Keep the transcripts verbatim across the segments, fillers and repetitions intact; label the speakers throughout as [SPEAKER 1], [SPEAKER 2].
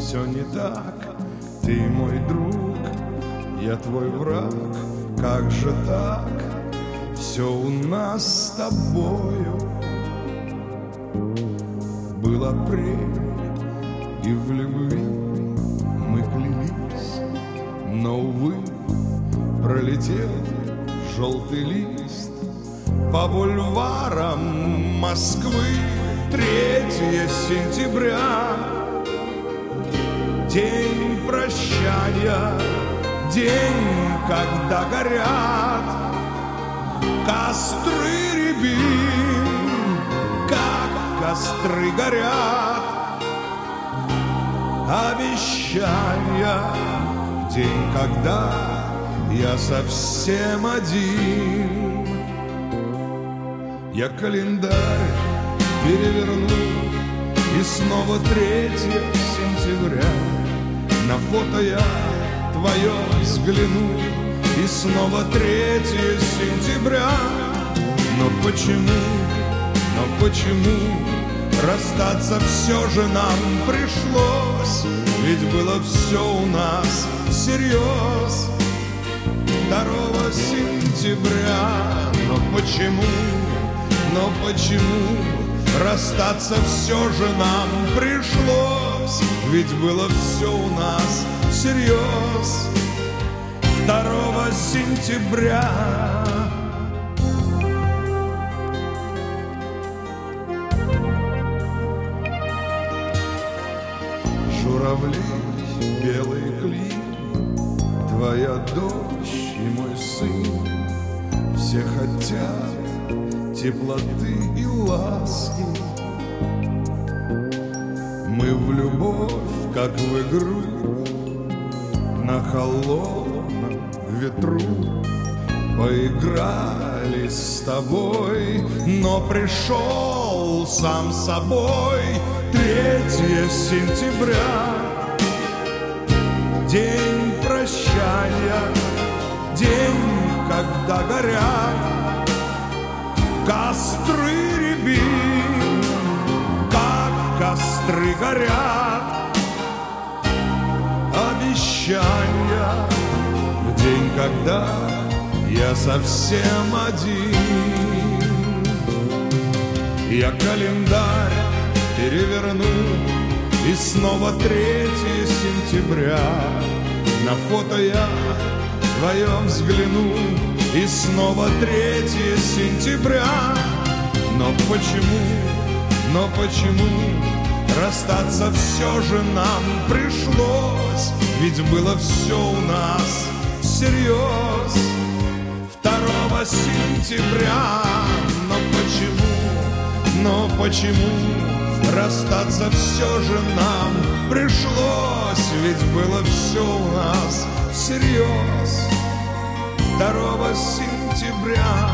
[SPEAKER 1] все не так. Ты мой друг, я твой враг. Как же так? Все у нас с тобою. Был апрель, и в любви мы клялись, но, увы, пролетел желтый лист по бульварам Москвы. Третье сентября, день прощания, день, когда горят костры рябин, как костры горят обещания. День, когда я совсем один. Я календарь переверну, и снова третье сентября. На фото я твое взгляну, и снова третье сентября. Но почему, но почему расстаться все же нам пришлось? Ведь было все у нас всерьез. Второго сентября. Но почему, но почему расстаться все же нам пришлось? Ведь было все у нас всерьез. Второго сентября. Журавли, белый клин, твоя дочь и мой сын. Все хотят теплоты и ласки. Мы в любовь, как в игру, на холодном ветру поиграли с тобой, но пришел сам собой третье сентября. День прощания, день, когда горят костры рябин, как костры горят обещания. В день, когда я совсем один. Я календарь переверну, и снова третье сентября. На фото я твое взгляну, и снова третье сентября. Но почему, но почему расстаться все же нам пришлось? Ведь было все у нас всерьез. Второго сентября. Но почему, но почему расстаться все же нам пришлось? Ведь было все у нас всерьез. Второго сентября.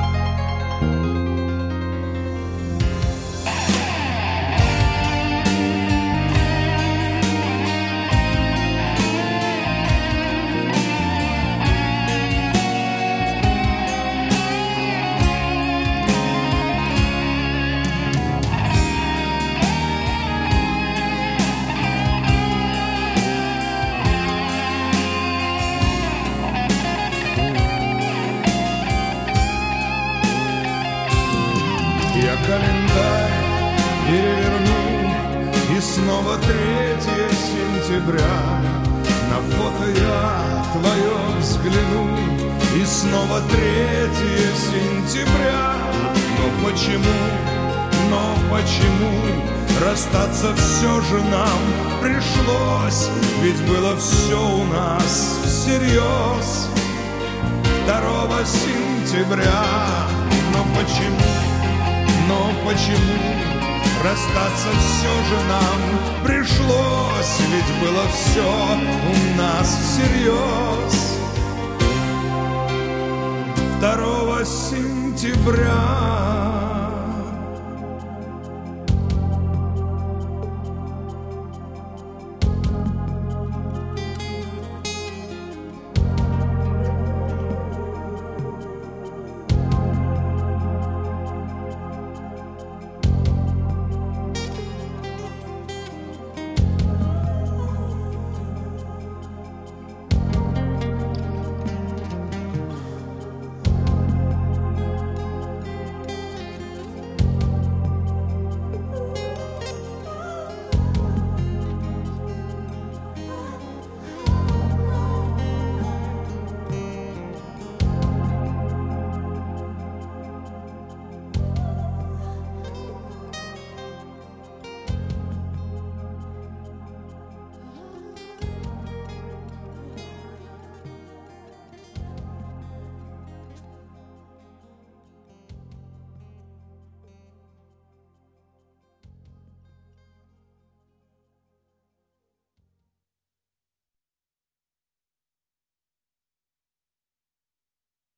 [SPEAKER 1] Я календарь переверну, и снова третье сентября. На фото я твое взгляну, и снова третье сентября. Но почему, но почему расстаться все же нам пришлось? Ведь было все у нас всерьез. Второго сентября. Но почему, но почему расстаться все же нам пришлось? Ведь было все у нас всерьез. Второго сентября.